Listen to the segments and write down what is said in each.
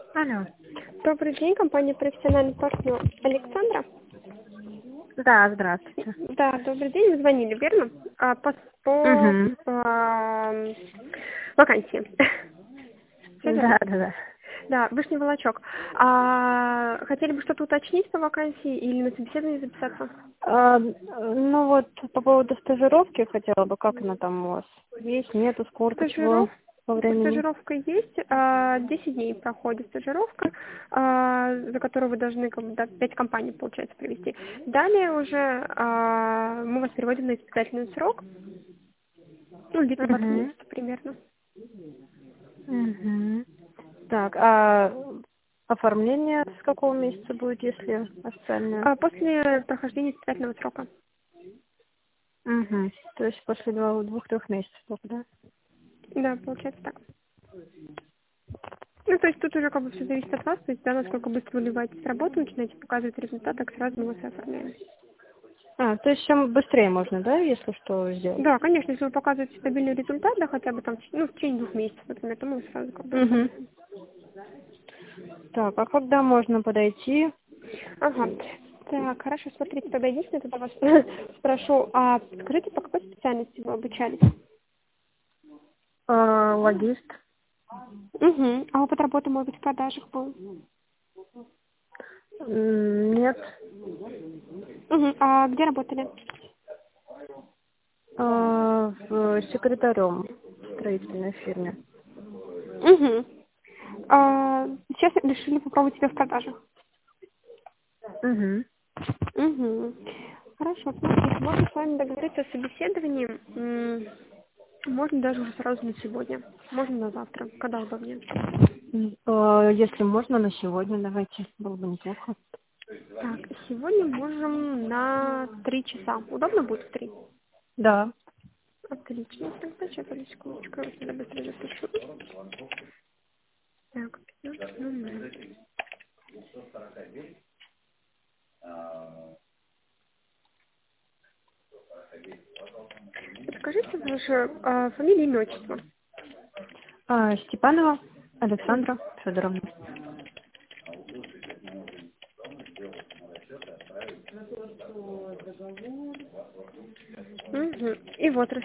Алло. Добрый день, компания «Профессиональный партнер» Александра. Да, здравствуйте. Да, добрый день, вы звонили, верно? По Угу. вакансии. Всё верно? Да, да, да. Да, Вышний Волочок. Хотели бы что-то уточнить по вакансии или на собеседование записаться? Ну вот, по поводу стажировки хотела бы, как она там у вас? Есть, нету, сколько, чего по времени? Стажировка есть, 10 дней проходит стажировка, за которую вы должны 5 компаний, получается, провести. Далее уже мы вас переводим на испытательный срок, ну, где-то 20 Угу. месяцев примерно. Угу. Так, а оформление с какого месяца будет, если официально? После прохождения испытательного срока. Угу. То есть после 2-3 месяцев только, да? Да, получается так. Ну, то есть тут уже все зависит от вас, то есть, да, насколько быстро вы вливаетесь в работу, начинаете показывать результат, так сразу мы вас и оформляем. То есть чем быстрее можно, да, если что, сделать? Да, конечно, если вы показываете стабильный результат, да, хотя бы там, в течение 2 месяцев, например, то мы сразу Угу. оформляем. Так, а когда можно подойти? Ага. Так, хорошо, смотрите, тогда единственное, тогда вас спрошу, скажите, по какой специальности вы обучались? Логист. Угу. А опыт работы, может быть, в продажах был? Нет. Угу. А где работали? Секретарем в строительной фирме. Угу. Сейчас решили попробовать себя в продажах. Угу. Угу. Хорошо, смотрите, можно с вами договориться о собеседовании. Можно даже уже сразу на сегодня. Можно на завтра. Когда удобнее? Если можно, на сегодня давайте. Было бы неплохо. Так, сегодня можем на 3 часа. Удобно будет в 3? Да. Отлично. Тогда сейчас, одну секундочку, я сюда быстро запишу. Так, 15:00. Скажите ваше фамилию, имя, отчество. Степанова Мгм. Александра Федоровна. Мгм. И возраст.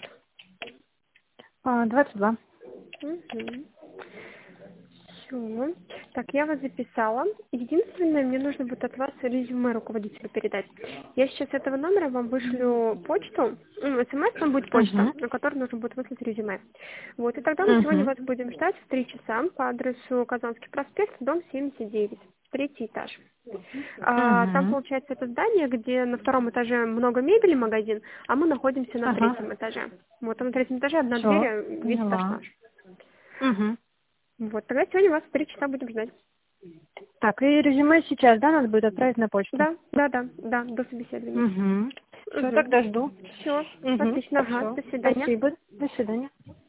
22. Угу. Все. Так, я вас записала. Единственное, мне нужно будет от вас резюме руководителю передать. Я сейчас с этого номера вам вышлю почту. СМС там будет почта, Угу. на которой нужно будет выслать резюме. Вот, и тогда мы сегодня Угу. вас будем ждать в 3 часа по адресу Казанский проспект, дом 79, третий этаж. Там, Угу. получается, это здание, где на втором этаже много мебели, магазин, а мы находимся на Ага. третьем этаже. Вот, там на третьем этаже одна дверь, Все, весь этаж поняла. наш. Угу. Вот, тогда сегодня вас в 3 часа будем ждать. Так, и резюме сейчас, да, надо будет отправить на почту? Да, до собеседования. Угу. Все, Угу. тогда жду. Все, Угу. отлично, ага, Все. до свидания. Спасибо. До свидания.